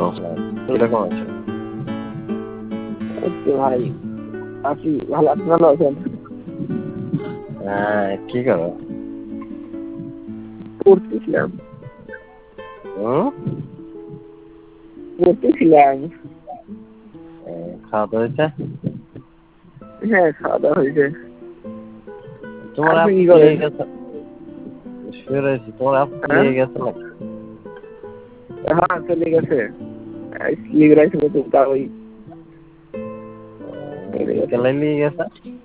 ওয়ালাইকুম আসসালাম। কিরকম আছেন? এই তো ভাই আছি, ভালো আছি। ভালো আছেন? হ্যাঁ, কি করো? পড়তেছিলাম। হুম? পড়তেছিলাম। খাওয়া দাওয়া হয়েছে? হ্যাঁ, খাওয়া দাওয়া হয়েছে। তোমার আপনি আপু কি বিয়ে করেন? গেছে? শুয়ে রয়েছি। তোমার আপু হ্যাঁ, বিয়ে গেছে নাকি? হ্যাঁ, চলে গেছে। স্লিপ রাইছিল তো তা ওই চলে গেছে। বিকেলে নিয়ে গেছে?